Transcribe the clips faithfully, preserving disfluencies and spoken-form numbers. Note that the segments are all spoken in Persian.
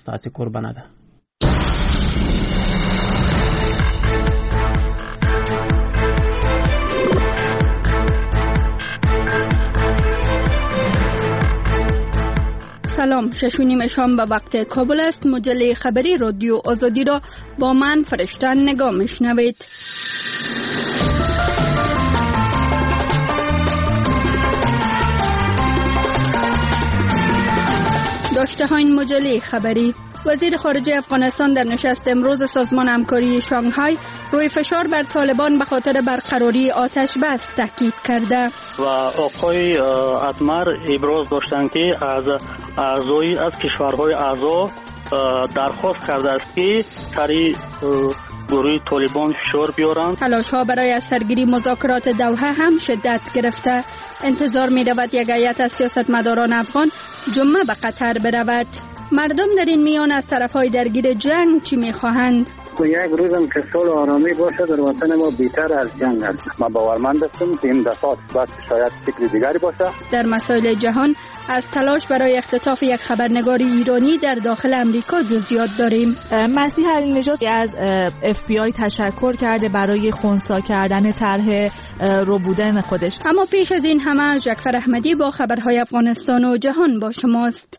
ستاسې قربانه ده. سلام، شش و نیم شام به وقت کابل است. مجله خبری رادیو آزادی را با من فرشتن نگاه میشنوید. داشته ها این مجله خبری: وزیر خارجه افغانستان در نشست امروز سازمان همکاری شانگهای روی فشار بر طالبان به خاطر برقراری آتش بس تاکید کرده و آقای اتمر ابراز داشتند که از اعضای از کشورهای اعضا درخواست کرده است که سری گروه طالبان فشار بیارند. تلاش ها برای از سرگیری مذاکرات دوحه هم شدت گرفته. انتظار می رود یک هیئت از سیاستمداران افغان جمعه به قطر برود. مردم در این میان از طرفهای درگیر جنگ چی می خواهند؟ یک روزم که صلح و آرامی باشه در وطن ما بیشتر از جنگ است. ما باورمند هستم که این دفعات بعد شاید فکر دیگری باشه. در مسائل جهان از تلاش برای اختطاف یک خبرنگار ایرانی در داخل امریکا جزئیات داریم. مسیح علینژاد از اف بی آی تشکر کرده برای خنثی کردن طرح ربودن خودش. اما پیش از این همه جعفر احمدی با خبرهای افغانستان و جهان با شماست.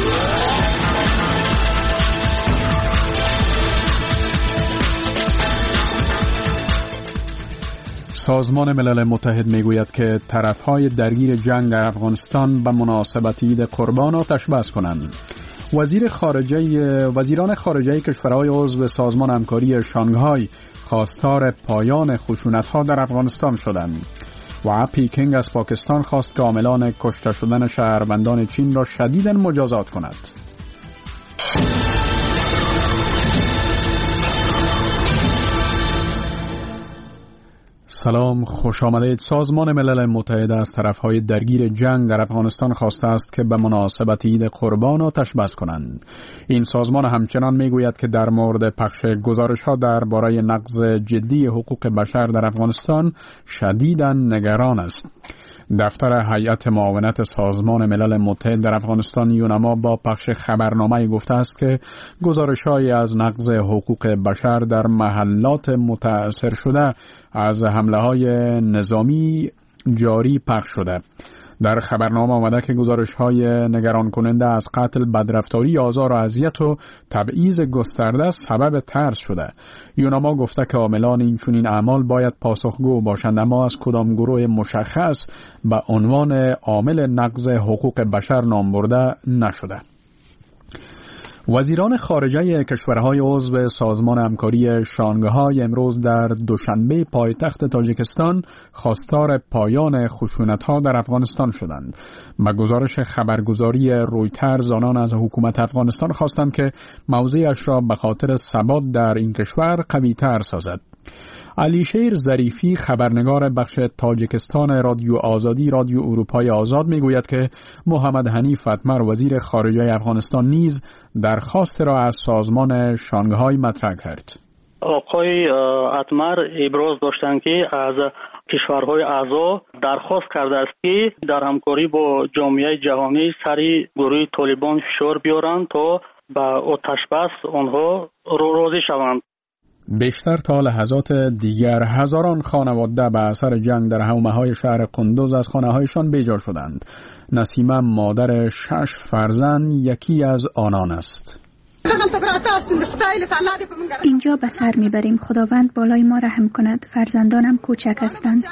سازمان ملل متحد میگوید که طرفهای درگیر جنگ در افغانستان به مناسبت عید قربان آتش بس کنند. وزیر خارجه وزیران خارجه کشورهای عضو سازمان همکاری شانگهای خواستار پایان خشونت‌ها در افغانستان شدند و پیکینگ از پاکستان خواست که عاملان کشته شدن شهروندان چین را شدیداً مجازات کند. سلام، خوش آمدید. سازمان ملل متحد از طرفهای درگیر جنگ در افغانستان خواسته است که به مناسبت عید قربان آتش بس کنند. این سازمان همچنان میگوید که در مورد پخش گزارش‌ها درباره نقض جدی حقوق بشر در افغانستان شدیداً نگران است. دفتر هیئت معاونت سازمان ملل متحد در افغانستان یونما با پخش خبرنامه گفته است که گزارش‌های از نقض حقوق بشر در محلات متاثر شده از حمله‌های نظامی جاری پخش شده. در خبرنامه آمده که گزارش‌های نگران کننده از قتل، بدرفتاری، آزار و اذیت و تبعیض گسترده سبب ترس شده. یونما گفته که عاملان این چنین اعمال باید پاسخگو باشند، اما از کدام گروه مشخص به عنوان عامل نقض حقوق بشر نام برده نشده. وزیران خارجه کشورهای عضو سازمان همکاری شانگهای امروز در دوشنبه پایتخت تاجیکستان خواستار پایان خشونت‌ها در افغانستان شدند. به گزارش خبرگزاری رویترز آنان از حکومت افغانستان خواستند که موضعش را به خاطر ثبات در این کشور قوی‌تر سازد. علیشیر ظریفی، خبرنگار بخش تاجیکستان رادیو آزادی رادیو اروپای آزاد میگوید که محمد حنیف اتمر وزیر خارجه افغانستان نیز درخواست را از سازمان شانگهای مطرح کرد. آقای اتمر ابراز داشتند که از کشورهای اعضا درخواست کرده است که در همکاری با جامعه جهانی سری گروه طالبان فشار بیارند تا به آتش بس آنها راضی شوند. بیشتر تا لحظات دیگر هزاران خانواده به اثر جنگ در حومه‌های شهر قندوز از خانه‌هایشان بیجا شدند. نسیمه مادر شش فرزند یکی از آنان است. اینجا به سر میبریم، خداوند بالای ما رحم کند، فرزندانم کوچک هستند.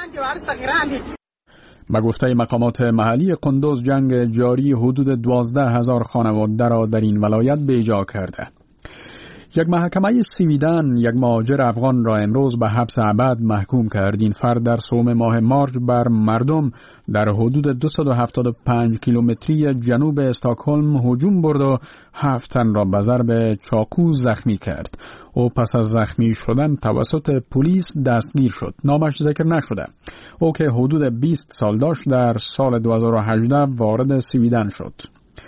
به گفته مقامات محلی قندوز جنگ جاری حدود دوازده هزار خانواده را در این ولایت بیجا کرده. یک محکمه سویدن یک مهاجر افغان را امروز به حبس ابد محکوم کرد. این فرد در سوم ماه مارچ بر مردم در حدود دویست و هفتاد و پنج کیلومتری جنوب استکهلم هجوم برد و هفت تن را به ضرب چاقو زخمی کرد. او پس از زخمی شدن توسط پلیس دستگیر شد. نامش ذکر نشده. او که حدود بیست سال داشت در سال دو هزار و هجده وارد سویدن شد.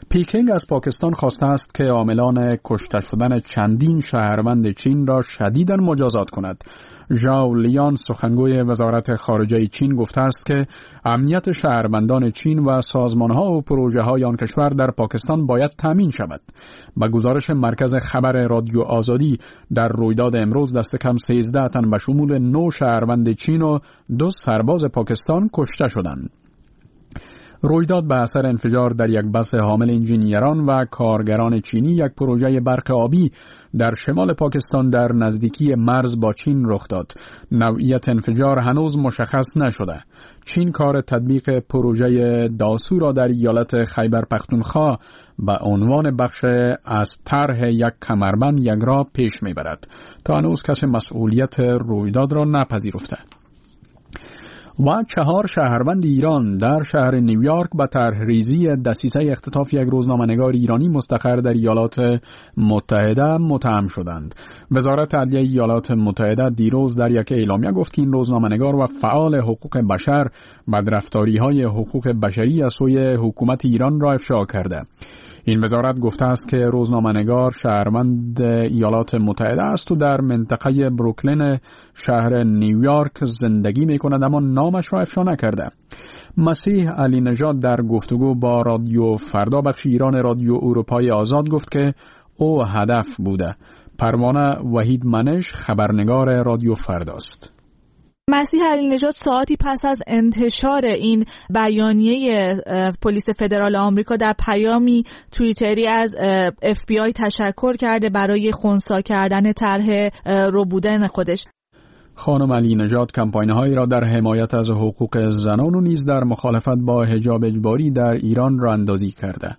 پیکینگ از پاکستان خواسته است که عاملان کشته شدن چندین شهروند چین را شدیداً مجازات کند. ژائو لیان سخنگوی وزارت خارجه چین گفته است که امنیت شهروندان چین و سازمان‌ها و پروژه‌های آن کشور در پاکستان باید تامین شود. با گزارش مرکز خبر رادیو آزادی، در رویداد امروز دست کم سیزده تن به شمول نه شهروند چین و دو سرباز پاکستان کشته شدند. رویداد به اثر انفجار در یک بس حامل انجینیران و کارگران چینی یک پروژه برق آبی در شمال پاکستان در نزدیکی مرز با چین رخ داد. نوعیت انفجار هنوز مشخص نشده. چین کار تطبیق پروژه داسو را در ایالت خیبر پختونخوا به عنوان بخش از طرح یک کمربند یک راه پیش میبرد. تا هنوز کسی مسئولیت رویداد را نپذیرفته. و چهار شهروند ایران در شهر نیویورک به طرح ریزی دسیسه اختطاف یک روزنامه‌نگار ایرانی مستقر در ایالات متحده متهم شدند. وزارت عدلیه ایالات متحده دیروز در یک اعلامیه گفت که این روزنامه‌نگار و فعال حقوق بشر بدرفتاری‌های حقوق بشری از سوی حکومت ایران را افشا کرده. این وزارت گفته است که روزنامه‌نگار شهروند ایالات متحده است و در منطقه بروکلین شهر نیویورک زندگی می‌کند، اما نامش را افشا نکرده. مسیح علی نژاد در گفتگو با رادیو فردا بخش ایران رادیو اروپای آزاد گفت که او هدف بوده. پروانه وحید منش خبرنگار رادیو فرداست. مسیح علی نژاد ساعتی پس از انتشار این بیانیه پلیس فدرال آمریکا در پیامی توییتری از اف بی آی تشکر کرده برای خنثی کردن طرح ربودن خودش. خانم علی نژاد کمپاین‌هایی را در حمایت از حقوق زنان و نیز در مخالفت با حجاب اجباری در ایران را اندازی کرده.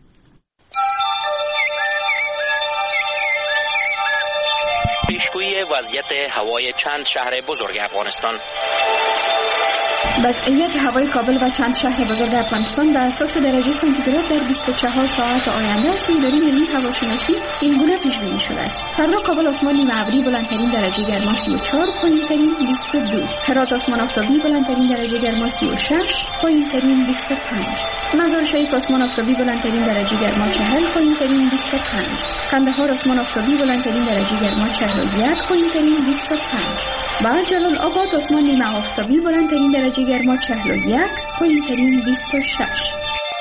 پیشگویی وضعیت هوای چند شهر بزرگ افغانستان. وضعیت هوای کابل و چند شهر بزرگ افغانستان به اساس درجه سانتیگراد در بیست و چهار ساعت آینده از اداره ملی هواشناسی این گونه پیش بینی شده است. فردا کابل آسمان نیمه ابری بلندترین درجه گرما سی و چهار، پایینترین بیست و دو. هرات آسمان آفتابی بلندترین درجه گرما سی و شش، پایینترین بیست و پنج. مزار شریف آسمان آفتابی بلندترین درجه گرما چهل، پایینترین بیست و پنج. قندهار آسمان آفتابی بلندترین درجه گرما چهل و یک، پایینترین بیست و پنج. و جلال آباد آسمان نیمه آفتابی بلندترین درجه گرما چهل و یک، پایینترین بیست و شش.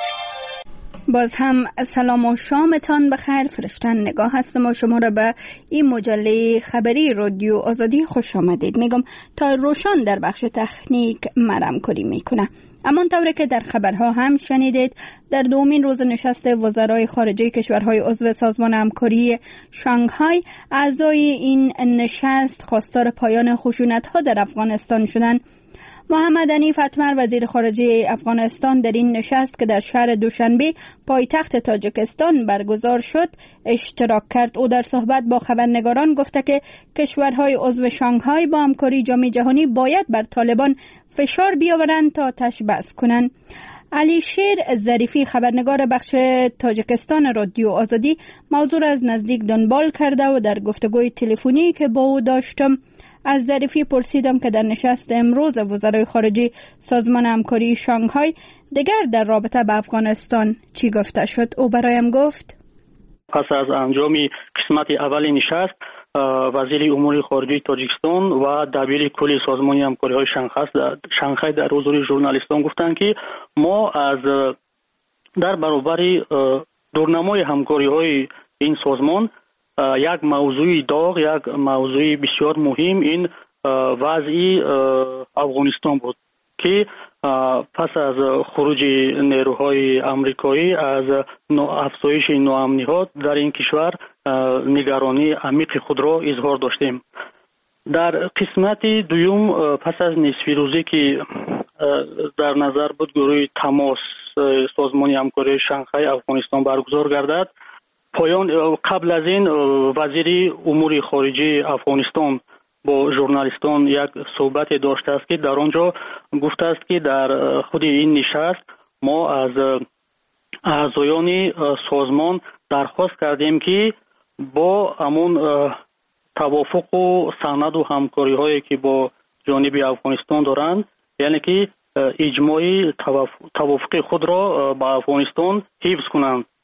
باز هم سلام و شامتان بخیر. فرشتن نگاه هستم و شما را به این مجله خبری رادیو آزادی خوش آمدید میگم. تا روشان در بخش تکنیک مرم کاری میکنه. اما طوری که در خبرها هم شنیدید، در دومین روز نشست وزرای خارجه کشورهای عضو سازمان همکاری شانگهای، اعضای این نشست خواستار پایان خشونت‌ها در افغانستان شدند. محمد حنیف اتمر وزیر خارجه افغانستان در این نشست که در شهر دوشنبه پایتخت تاجیکستان برگزار شد اشتراک کرد. او در صحبت با خبرنگاران گفته که کشورهای عضو شانگهای با همکاری جامعه جهانی باید بر طالبان فشار بیاورند تا آتش بس کنند. علی شیر ظریفی خبرنگار بخش تاجیکستان رادیو آزادی موضوع از نزدیک دنبال کرده و در گفتگوی تلفنی که با او داشتم از ظریفی پرسیدم که در نشست امروز وزرای خارجه سازمان همکاری شانگهای دیگر در رابطه با افغانستان چی گفته شد. او برایم گفت پس از انجام قسمت اول نشست، وزیر امور خارجه تاجیکستان و دبیر کل سازمان همکاری‌های شانگهای در حضور ژورنالیستان گفتند که ما از در برابر دورنمای همکاری‌های این سازمان یک موضوع داغ، یک موضوع بسیار مهم این وضعی افغانستان بود که پس از خروج نیروهای آمریکایی از افزایش ناامنی‌ها در این کشور نگرانی عمیق خود را اظهار داشتیم. در قسمت دوم پس از نصف روزی که در نظر بود گروه تماس سازمان همکاری شانگهای افغانستان برگزار گردد، پایان قبل از این وزیر امور خارجه افغانستان با ژورنالیستان یک صحبت داشته است که در آنجا گفته است که در خود این نشست ما از اعضایان سازمان درخواست کردیم که با همون توافق و سند و همکاری هایی که با جانب افغانستان دارند، یعنی که اجماعی توافق خود را با افغانستان حفظ کنند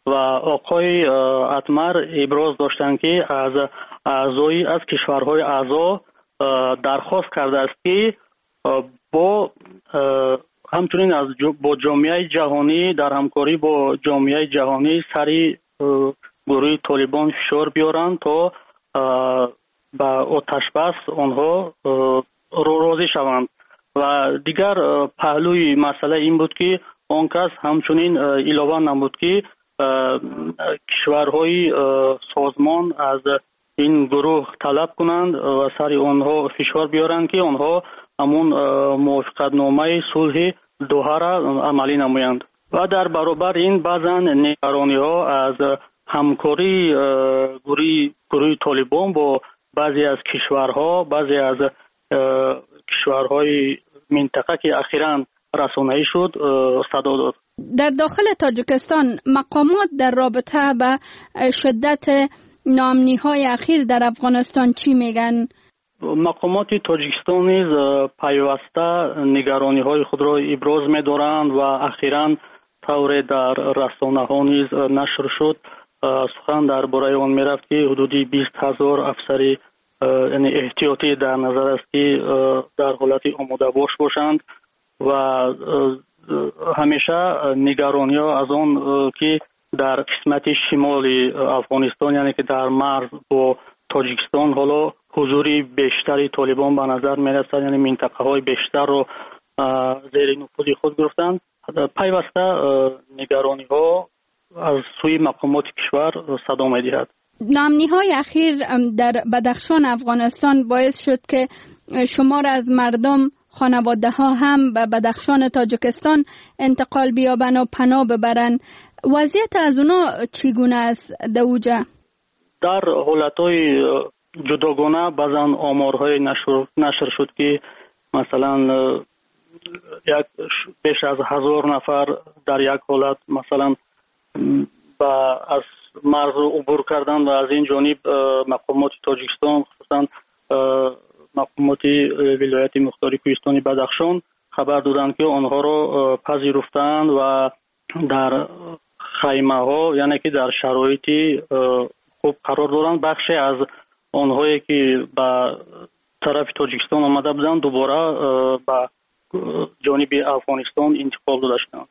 و آقای اتمر ابراز داشتند که از اعضای از کشورهای اعضا درخواست کرده است که با همچنین از با جامعه جهانی در همکاری با جامعه جهانی سری گروه طالبان فشار بیارند تا با آتش بس آنها راضی شوند. و دیگر پهلوی مسئله این بود که آن کس همچنین علاوه نمود که کشورهای سازمان از این گروه طلب کنند و سری آنها فشار بیارند که آنها همون موافقتنامه صلح دوحه را عملی نمایند. و در برابر این بعضا نگرانی ها از همکاری گروه گروه طالبان با بعضی از کشورها، بعضی از کشورهای منطقه که اخیراً رسانه‌ای شد صدا داد. در داخل تاجیکستان مقامات در رابطه به شدت ناامنی‌های اخیر در افغانستان چی میگن؟ مقامات تاجیکستان نیز پیوسته نگرانی‌های خود را ابراز می‌دارند و اخیراً طور در رسانه‌ها نیز نشر شد. سخن درباره آن می‌رفت که حدودی بیست هزار افسر یعنی احتیاطی در نظر است که در حالت آماده باش باشند و همیشه نگرانی ها از آن که در قسمت شمالی افغانستان یعنی که در مرز با تاجیکستان حالا حضوری بیشتری طالبان به نظر می رسد، یعنی منطقه های بیشتر رو زیر نفوذ خود گرفتند. پیوسته نگرانی ها از سوی مقامات کشور صدا می دهد. ناامنی‌های اخیر در بدخشان افغانستان باعث شد که شمار از مردم خانواده ها هم به بدخشان تاجیکستان انتقال بیابن و پناه ببرن. وضعیت از اونا چگونه است دوجه؟ در حالتهای جداگانه بعضا آمارهای نشر, نشر شد که مثلا یک بیش از هزار نفر در یک حالت مثلا با از مرز عبور کردن و از این جانب مقامات تاجیکستان خصوصا مقامات ولایت مختار کوهستانی بدخشان خبر دادند که آنها را پذیرفتند و در خیمه ها یعنی که در شرایطی خوب قرار دارند. بخشی از آنهایی که به طرف تاجیکستان آمده بودند دوباره به جانب افغانستان انتقال داده شدند.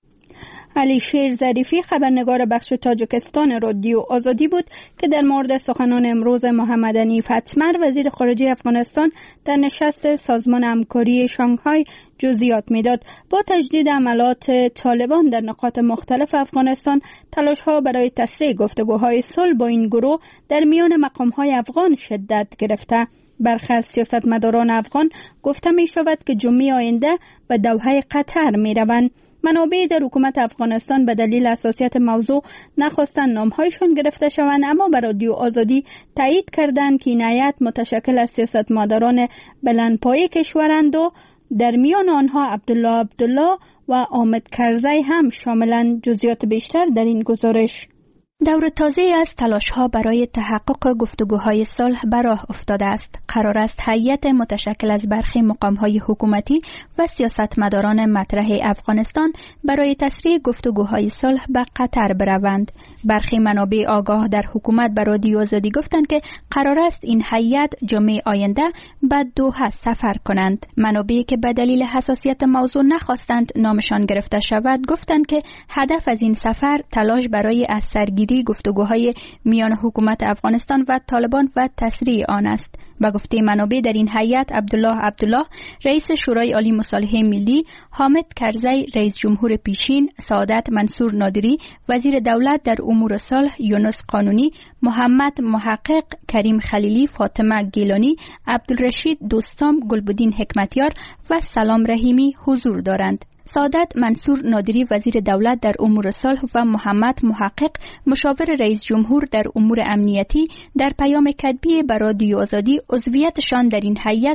علی شیر ظریفی خبرنگار بخش تاجیکستان رادیو آزادی بود که در مورد سخنان امروز محمد حنیف اتمر وزیر خارجه افغانستان در نشست سازمان همکاری شانگهای جزئیات میداد. با تجدید عملیات طالبان در نقاط مختلف افغانستان، تلاش‌ها برای تسریع گفتگوهای صلح با این گروه در میان مقام‌های افغان شدت گرفته. برخی از سیاستمداران افغان گفته می شود که جمعه آینده به دوحه قطر می روند. منابع در حکومت افغانستان به دلیل حساسیت موضوع نخواستند نامهایشان گرفته شوند، اما به رادیو آزادی تایید کردند که این هیئت متشکل از سیاستمداران بلندپایه کشورند و در میان آنها عبدالله عبدالله و حامد کرزی هم شاملند. جزئیات بیشتر در این گزارش. دور تازه از تلاش‌ها برای تحقق گفتگوهای صلح به راه افتاده است. قرار است هیئت متشکل از برخی مقام‌های حکومتی و سیاستمداران مطرح افغانستان برای تسریع گفتگوهای صلح به قطر بروند. برخی منابع آگاه در حکومت به رادیو آزادی گفتند که قرار است این هیئت جمعه آینده به دوحه سفر کنند. منابعی که به دلیل حساسیت موضوع نخواستند نامشان گرفته شود گفتند که هدف از این سفر تلاش برای از سرگیری گفتگوهای میان حکومت افغانستان و طالبان و تسریع آن است. به گفته منابع در این هیئت عبدالله عبدالله رئیس شورای عالی مصالحه ملی، حامد کرزی رئیس جمهور پیشین، سعادت منصور نادری وزیر دولت در امور صلح، یونس قانونی، محمد محقق، کریم خلیلی، فاطمه گیلانی، عبدالرشید دوستام، گلبدین حکمتیار و سلام رحیمی حضور دارند. سعادت منصور نادری وزیر دولت در امور صلح و محمد محقق مشاور رئیس جمهور در امور امنیتی در پیام کتبی به رادیو آزادی عضویتشان در این هیئت را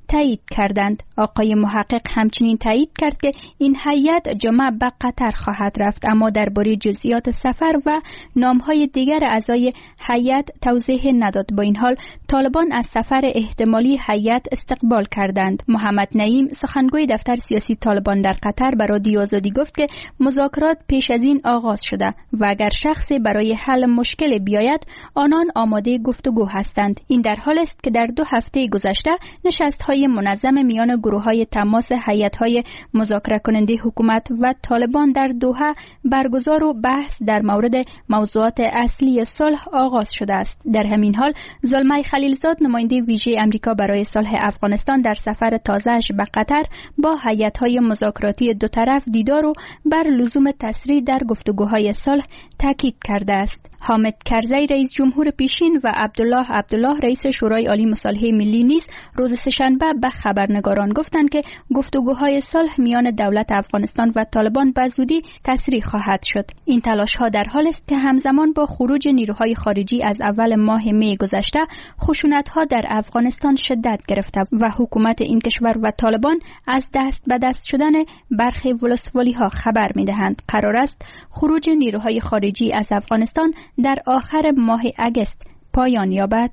تایید کردند. آقای محقق همچنین تایید کرد که این هیئت جمعه به قطر خواهد رفت، اما درباره جزئیات سفر و نام‌های دیگر اعضای هیئت توضیح نداد. با این حال طالبان از سفر احتمالی هیئت استقبال کردند. محمد نعیم سخنگوی دفتر سیاسی طالبان در قطر به رادیو آزادی گفت که مذاکرات پیش از این آغاز شده و اگر شخصی برای حل مشکل بیاید آنان آماده گفتگو هستند. این در حال است که در دو هفته گذشته نشست‌های منظم میان گروه‌های تماس هیئت‌های مذاکره کننده حکومت و طالبان در دوحه برگزار و بحث در مورد موضوعات اصلی صلح آغاز شده است. در همین حال زلمه خلیلزاد نماینده ویژه امریکا برای صلح افغانستان در سفر تازه‌اش به قطر با هیئت‌های مذاکراتی دو طرف دیدار و بر لزوم تسریع در گفتگوهای صلح تاکید کرده است. حامد کرزی رئیس جمهور پیشین و عبدالله عبدالله رئیس شورای عالی مصالحه ملی نیز روز سه‌شنبه به خبرنگاران گفتند که گفتگوهای صلح میان دولت افغانستان و طالبان به زودی تسریع خواهد شد. این تلاش‌ها در حال است که همزمان با خروج نیروهای خارجی از اول ماه می گذشته خشونت‌ها در افغانستان شدت گرفته و حکومت این کشور و طالبان از دست به دست شدن برخی ولسوالی‌ها خبر می‌دهند. قرار است خروج نیروهای خارجی از افغانستان در آخر ماه اگست پایان یابد.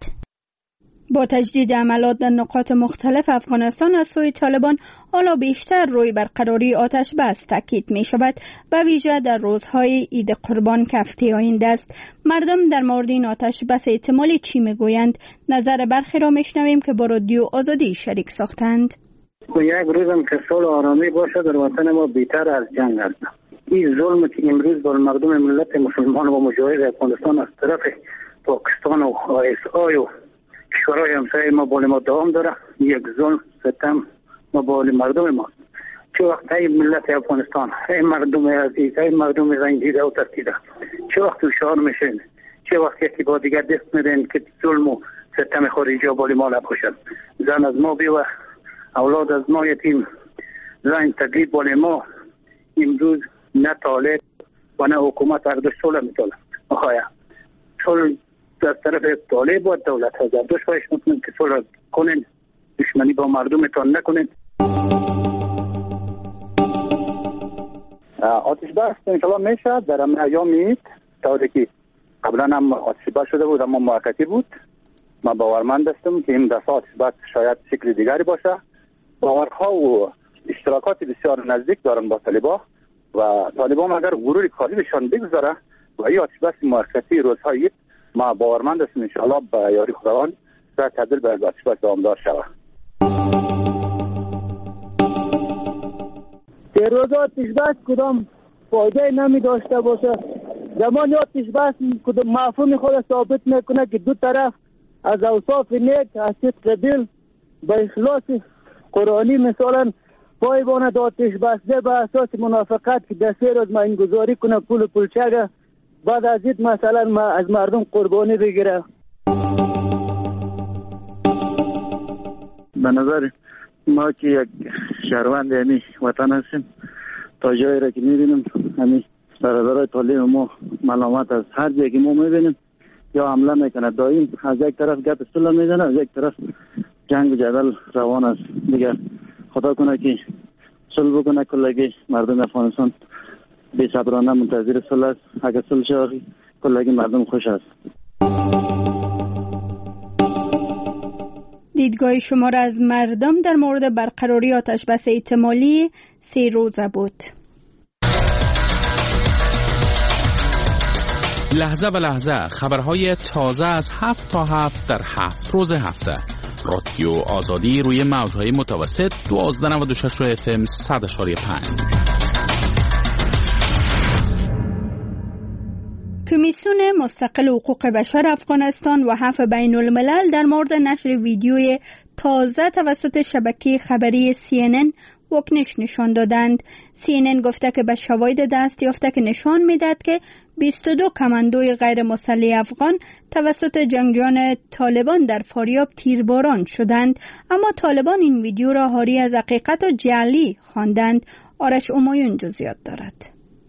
با تجدید عملیات در نقاط مختلف افغانستان از سوی طالبان حالا بیشتر روی برقراری آتش بس تاکید می شود، به ویژه در روزهای عید قربان که هفته آینده است. مردم در مورد این آتش بس احتمالی چی می گویند؟ نظر برخی را می شنویم که با رادیو آزادی شریک ساختند. یک روزم که صلح و آرامی باشه در وطن ما بیشتر از جنگ است. این ظلم که امروز بر مردم ملت مسلمان و مجاهد افغانستان از طرف پاکستان و آی اس آی و کشورهای همسایه ما بالا ما دوام داره، یک ظلم ستم ما بالا مردم ما. چه وقت ای ملت افغانستان، ای مردم عزیز، ای مردم رنجیده و ترکیده، چه وقت هوشیار میشین، چه وقت یکی با دیگر دست میدین که ظلم و ستم خارجی بالا ما نباشد. زن از ما بیوه، اولاد از ما یتیم، زن تقلید بالا ما. امروز نه طالب و نه حکومت هر دو صلح میطلب. آخایا صلح از طرف طالب و دولت ها در دوش باش میکنن که صلح کنن، دشمنی با مردمتان نکنن. آتش بس انشالله میشه در هم ایامی طوری که قبلا هم آتش بس شده بود اما موقتی بود. من باورمند هستم که این دفعه آتش بس شاید شکل دیگری باشه. باورها و اشتراکات بسیار نزدیک دارن با طالبان و طالبان اگر غرور کاری بهشان بگذاره و این آتش بس موقتی روزهای ما باورمند هستم انشاءالله به یاری خداوند در تبدیل به آتش بس دوامدار شود. در روز آتش بس کدام فایده نمی داشته باشه. زمان آتش بس کدام مفهوم خود ثابت میکنه که دو طرف از اوصاف نیک از صدق دل به اخلاص قرآنی مثلا پایبان آتش بسته به اساس منافقت که در سه روز ما این گذاری کنه پول پولچگه بعد از این مثلا ما از مردم قربانی بگیره. به نظر ما که یک شهروند یعنی وطن هستیم، تا جایی را که میبینیم همین برادرای طالب ما ملامت از هر جایی که ما میبینیم یا حمله میکنه، دایم از یک طرف گپ صلح میزنه، از یک طرف جنگ و جدل روان است. دیگه خدا کنه که صلح بکنه، کلگی مردم افغانستان بی صبرانه منتظر صلح است. اگر صلح شد کلگی مردم خوش است. دیدگاه شما را از مردم در مورد برقراری آتش بس احتمالی سه روزه بود. لحظه به لحظه خبرهای تازه از هفت تا هفت در هفت روز هفته. رادیو آزادی روی موجهای متوسط دوازده و نود و شش اف ام صد اشاری پنج. کمیسیون مستقل حقوق بشر افغانستان و حف بین الملل در مورد نشر ویدیوی تازه توسط شبکه خبری سی ان ان واکنش نشان دادند. سی ان ان گفته که به شواهد دست یافته که نشان میداد که بیست و دو کماندوی غیر مسلح افغان توسط جنگجویان طالبان در فاریاب تیرباران شدند، اما طالبان این ویدیو را حاوی از حقیقت و جعلی خواندند. آرش امایون جزئیات دارد.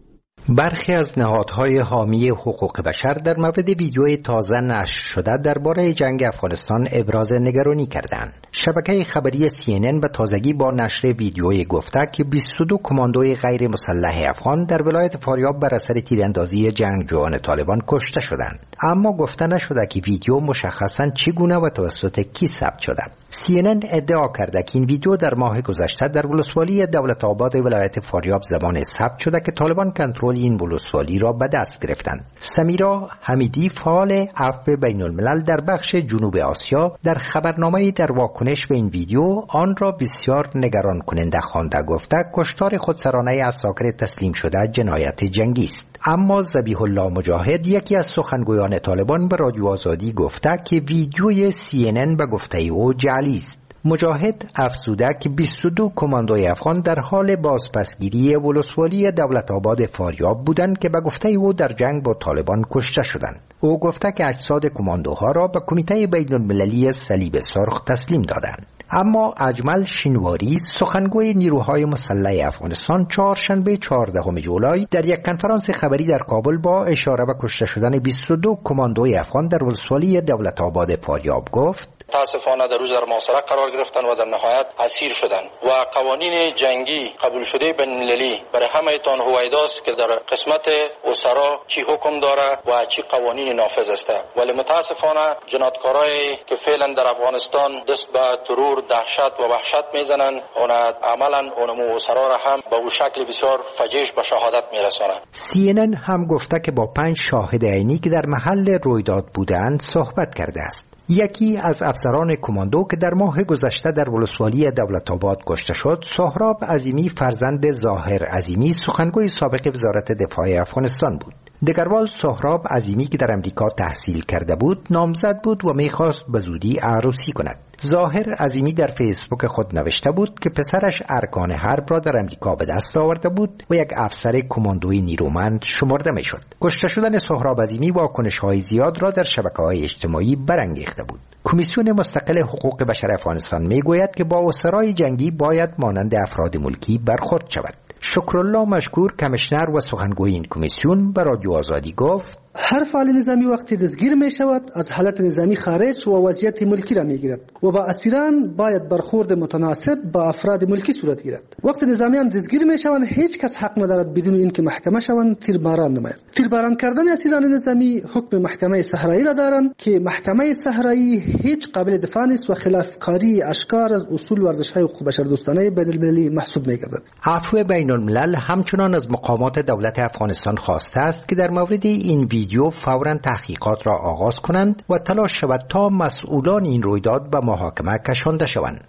برخی از نهادهای حامی حقوق بشر در مورد ویدیوی تازه نشر شده درباره جنگ افغانستان ابراز نگرانی کردند. شبکه خبری سی ان ان به تازگی با نشر ویدیوی گفته که بیست و دو کماندوی غیر مسلح افغان در ولایت فاریاب بر اثر تیراندازی جنگجویان طالبان کشته شدند، اما گفته نشده که ویدیو مشخصاً چگونه و توسط کی ثبت شده. سی ان ان ادعا کرده که این ویدیو در ماه گذشته در ولسوالی دولت آباد ولایت فاریاب زمان ثبت شده که طالبان کنترل این ولسوالی را به دست گرفتند. سمیرا حمیدی، فعال عفو بین الملل در بخش جنوب آسیا، در خبرنامه‌ای در واکنش به این ویدیو آن را بسیار نگران کننده خوانده گفته کشتار خودسرانه عساکر تسلیم شده جنایت جنگی است. اما ذبیح الله مجاهد، یکی از سخنگویان طالبان، به رادیو آزادی گفته که ویدیوی سی ان ان به گفته او جعلی است. مجاهد افزوده که بیست و دو کماندوی افغان در حال بازپسگیری ولسوالی دولت آباد فاریاب بودند که به گفته او در جنگ با طالبان کشته شدند. او گفته که اجساد کماندوها را به کمیته بین المللی صلیب سرخ تسلیم دادند. اما اجمل شینواری، سخنگوی نیروهای مسلح افغانستان، چهارشنبه چهاردهم جولای در یک کنفرانس خبری در کابل با اشاره به کشته شدن بیست و دو کماندوی افغان در ولسوالی دولت آباد فاریاب گفت: متاسفانه در روز در محاصره قرار گرفتن و در نهایت اسیر شدند و قوانین جنگی قبول شده بین المللی برای همه تان هویداست که در قسمت اسرا چی حکم داره و چی قوانین نافذ است. ولی متاسفانه جنایتکارایی که فعلا در افغانستان دست به ترور، دهشت و وحشت میزنند، اون عملا اونمو اسرا را هم به اون شکل بسیار فجیع به شهادت میرسانند. سی ان ان هم گفته که با پنج شاهد عینی که در محل رویداد بودند صحبت کرده است. یکی از افسران کماندو که در ماه گذشته در ولسوالی دولت آباد کشته شد، سهراب عظیمی فرزند ظاهر عظیمی، سخنگوی سابق وزارت دفاع افغانستان بود. دگربال سهراب عظیمی که در امریکا تحصیل کرده بود، نامزد بود و میخواست به زودی عروسی کند. ظاهر عظیمی در فیسبوک خود نوشته بود که پسرش ارکان حرب را در امریکا به دست آورده بود و یک افسر کماندوی نیرومند شمرده میشد. کشته شدن سهراب عظیمی واکنش‌های زیاد را در شبکه‌های اجتماعی برانگیخته بود. کمیسیون مستقل حقوق بشر افغانستان میگوید که با اسرای جنگی باید مانند افراد ملکی برخورد شود. شکرالله مشکور، کمیشنر و سخنگوی این کمیسیون، به رادیو آزادی گفت: هر فعال نظامی وقتی دستگیر می شود از حالت نظامی خارج و وضعیت ملکی را می گیرد و با اسیران باید برخورد متناسب با افراد ملکی صورت گیرد. وقتی نظامیان دستگیر می شوند هیچ کس حق ندارد بدون اینکه محکمه شوند تیرباران نماید. تیرباران کردن اسیران نظامی حکم محکمه صحرایی را دارند که محکمه صحرایی هیچ قابل دفاع نیست و خلاف کاری اشکار از اصول ورزش‌های حقوق بشر دوستانه بین المللی محسوب می گردد. عفو بین الملل همچنان از مقامات دولت افغانستان خواسته است که در مورد این ویدیو فوراً تحقیقات را آغاز کنند و تلاش شود تا مسئولان این رویداد به محاکمه کشانده شوند.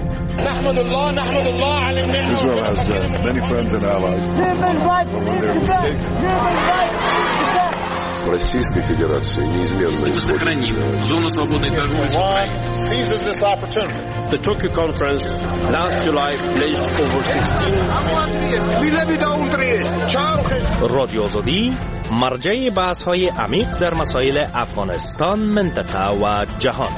نحمد الله نحمد الله علی الملل. Israel has uh, many friends and allies. When they're mistaken. Российской Федерации неизменно сохраним зону свободной торговли с Украиной. Seizes this opportunity. The Tokyo conference last July pledged over sixteen. رادیو آزادی مرجع بحث‌های عمیق در مسائل افغانستان، منطقه و جهان.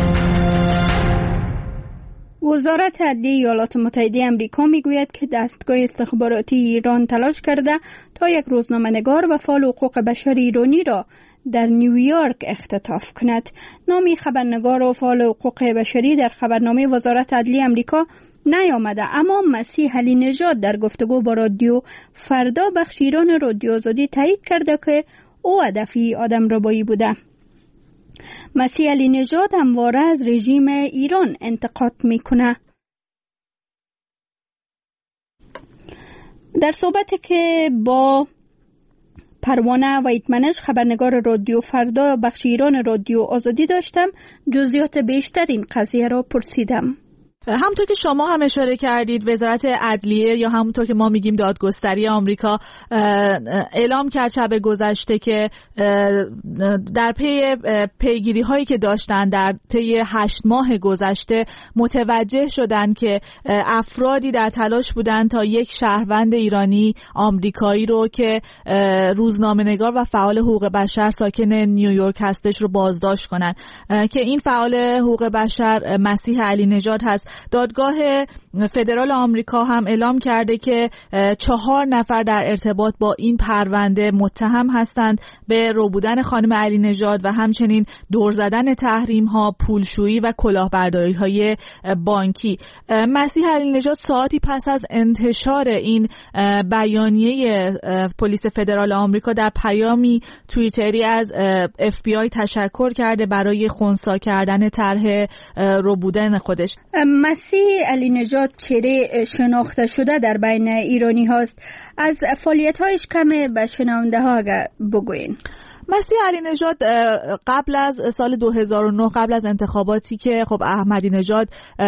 وزارت عدلیه ایالات متحده آمریکا میگوید که دستگاه استخباراتی ایران تلاش کرده تا یک روزنامه‌نگار و فعال حقوق بشر ایرانی را در نیویورک اختطاف کند. نام خبرنگار و فعال حقوق بشری در خبرنامه وزارت عدلیه آمریکا نیامده، اما مسیح علی نژاد در گفتگو با رادیو فردا بخش ایران رادیو آزادی تایید کرده که او هدفی آدمربایی بوده. مسیح علی نژاد همواره از رژیم ایران انتقاد میکنه. در صحبتی که با پروانه و ایتمنش خبرنگار رادیو فردا بخش ایران رادیو آزادی داشتم، جزئیات بیشتر این قضیه را پرسیدم. همونطور که شما هم اشاره کردید، وزارت عدلیه یا همونطور که ما میگیم دادگستری آمریکا اعلام کرد شب گذشته که در پی پیگیری هایی که داشتن در طی هشت ماه گذشته متوجه شدن که افرادی در تلاش بودن تا یک شهروند ایرانی آمریکایی رو که روزنامه‌نگار و فعال حقوق بشر ساکن نیویورک هستش رو بازداشت کنن، که این فعال حقوق بشر مسیح علی نژاد هست. دادگاه فدرال آمریکا هم اعلام کرده که چهار نفر در ارتباط با این پرونده متهم هستند به ربودن خانم علی نژاد و همچنین دور زدن تحریم ها، پولشویی و کلاهبرداری های بانکی. مسیح علی نژاد ساعتی پس از انتشار این بیانیه پلیس فدرال آمریکا در پیامی توییتری از اف بی آی تشکر کرده برای خنثی کردن طرح ربودن خودش. مسیح علی نژاد چهره شناخته شده در بین ایرانی هاست. از فعالیت‌هایش کمی به شنونده ها بگوین. مسیح علی نژاد قبل از سال دو هزار و نه، قبل از انتخاباتی که خب احمدی نژاد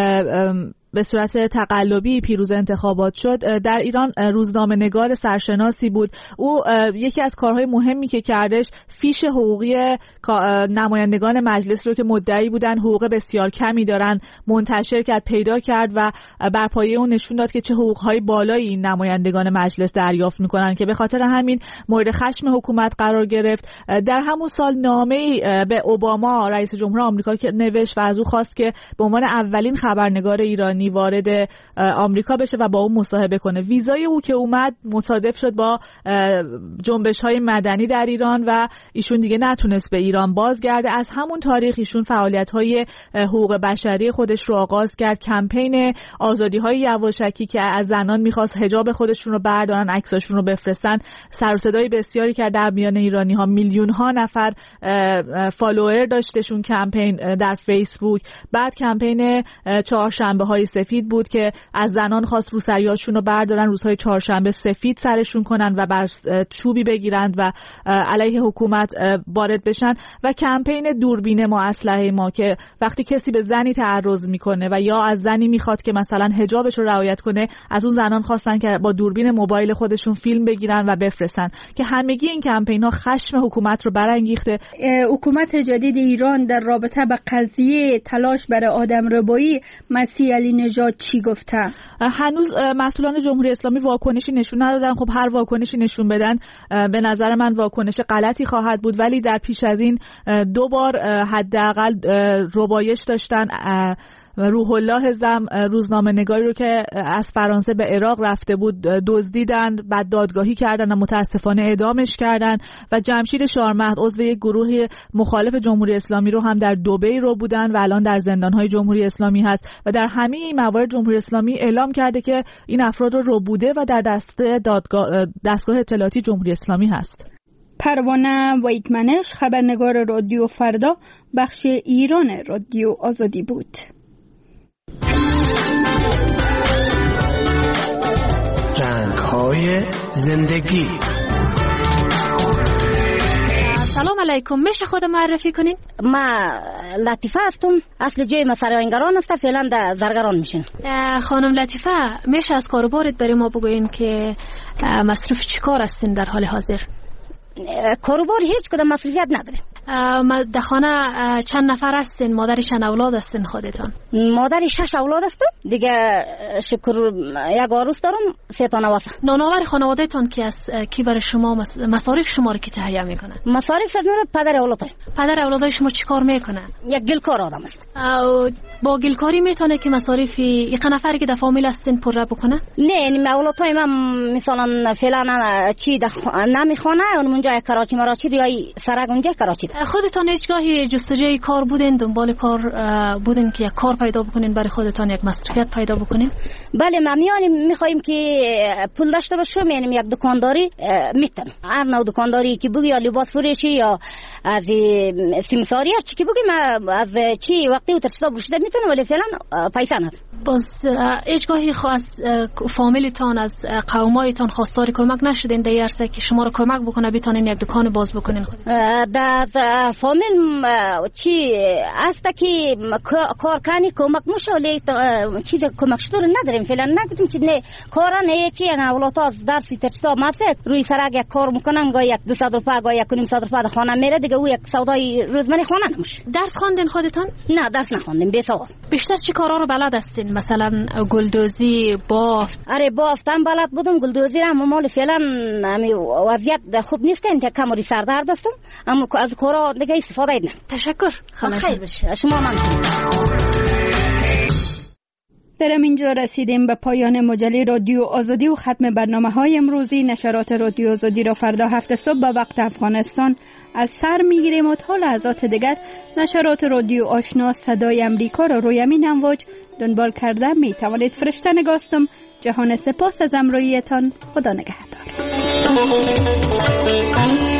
به صورت تقلبی پیروز انتخابات شد، در ایران روزنامه نگار سرشناسی بود. او یکی از کارهای مهمی که کردش فیش حقوقی نمایندگان مجلس رو که مدعی بودن حقوق بسیار کمی دارن منتشر کرد، پیدا کرد و بر پایه اون نشون داد که چه حقوقهای بالایی این نمایندگان مجلس دریافت میکنن که به خاطر همین مورد خشم حکومت قرار گرفت. در همون سال نامه‌ای به اوباما رئیس جمهور آمریکا که نوشت و از او خواست که به عنوان اولین خبرنگار ایرانی وارد آمریکا بشه و با اون مصاحبه کنه. ویزای او که اومد مصادف شد با جنبش‌های مدنی در ایران و ایشون دیگه نتونست به ایران بازگرده. از همون تاریخ ایشون فعالیت‌های حقوق بشری خودش رو آغاز کرد. کمپین آزادی‌های یواشکی که از زنان می‌خواست حجاب خودشون رو بردارن، عکساشون رو بفرستن، سر و صدای بسیاری کرد در میان ایرانی‌ها. میلیون‌ها نفر فالوور داشتشون کمپین در فیسبوک. بعد کمپین چهارشنبه‌های سفید بود که از زنان خواست روسریاشون رو بردارن، روزهای چهارشنبه سفید سرشون کنن و بر چوبی بگیرند و علیه حکومت وارد بشن. و کمپین دوربین ما اسلحه ما که وقتی کسی به زنی تعرض میکنه و یا از زنی میخواد که مثلا حجابش رو رعایت کنه، از اون زنان خواستن که با دوربین موبایل خودشون فیلم بگیرن و بفرستن، که همگی این کمپین ها خشم حکومت رو برانگیخته. حکومت جدید ایران در رابطه با قضیه تلاش برای آدمربایی مسیح علی نژاد چی گفته؟ هنوز مسئولان جمهوری اسلامی واکنشی نشون ندادن. خب هر واکنشی نشون بدن به نظر من واکنش غلطی خواهد بود، ولی در پیش از این دو بار حداقل ربایش داشتن. روح الله زم روزنامه نگاری رو که از فرانسه به عراق رفته بود دزدیدند، بعد دادگاهی کردن و متاسفانه اعدامش کردن. و جمشید شارمهد عضو یک گروه مخالف جمهوری اسلامی رو هم در دبی رو بودن و الان در زندان‌های جمهوری اسلامی هست. و در همه این موارد جمهوری اسلامی اعلام کرده که این افراد رو ربوده و در دست دادگاه دستگاه اطلاعاتی جمهوری اسلامی هست. پروانه ویتمنش، خبرنگار رادیو فردا، بخش ایران رادیو آزادی بود. رنگ‌های زندگی. سلام علیکم، میشه خود معرفی کنین؟ ما لطیفه هستم، اصل جای ما سرایانگران است، فعلا در زرگران میشین. خانم لطیفه، میشه از کاروبارت برای ما بگوین که مصروف چیکار هستین در حال حاضر؟ کاروبار هیچ کدام مصروفیت نداره. در خانه چند نفر هستین؟ مادر چند اولاد هستین خودتان؟ مادر شش اولاد هستم دیگه، شکر یک عروس دارم، سه تا نواسه. نانآور خانوادهتان کی است؟ کی برای شما مصارف شما رو کی تهیه میکنه؟ مصارف از من پدر اولادای. پدر اولادای شما چیکار میکنه؟ یک گلکار آدم است. با گلکاری میتونه که مصارف یک نفری که در فامیل هستین پر بکنه؟ نه، این اولادای من مثلا فعلا چی نمیخونه، اونجا کراچی مراچی ریای سرگ اونجا کراچی. خودتان هیچگاهی جستجوی کار بودین، دنبال کار بودین که یک کار پیدا بکنین برای خودتان، یک مصرفیت پیدا بکنین؟ بله، ما میانیم میخوایم که پول داشته باشم، یعنی یک دکانداری میتونم، هر نوع دکانداری که بگی، یا لباس فروشی یا از سیمساری، هر چی که بگی ما از چی وقتی و ترسیده بروشده میتونم، ولی فعلا پیسه ندارم. باز هیچگاهی خاص فامیلتان از قومایتان خواستار کمک نشدین در عرصه که شما رو کمک بکنه بتونین یک دکان باز بکنین خود؟ در فامیل چی است که کار کنی کمک میشه، ولی چیز کمک شده نداریم فعلا. نگفتیم که نه کارا نه چی، نه اولادها از درسی ترسا ماسه روی سرگ یک کار میکنن، گاهی یک دو صد روپیه گاهی یک و نیم صد روپیه خانه میره دیگه، او یک سودای روزمره خانه نمیشه. درس خواندین خودتان؟ نه درس نخوندیم، بی سواد. بیشتر چی کارا رو بلد هستین؟ مثلا گلدوزی، بافت؟ آره بافتم بلد بودم، گلدوزی را مال فعلا امی وضعیت خوب نیست، این کمری سردرد هستم، اما از کارا دیگه استفاده نمی‌کنم. تشکر، خیر باشه. شما ممنون. در اینجا رسیدیم به پایان مجله رادیو آزادی و ختم برنامه های امروزی. نشرات رادیو آزادی را فردا هفت صبح به وقت افغانستان از سر میگیریم و تا لحظات دیگر نشرات رادیو آشنا صدای امریکا را روی همین امواج دنبال کرده می توانید. فرشته نگاستم. جهان سپاس از همراهیتان. خدا نگهدار.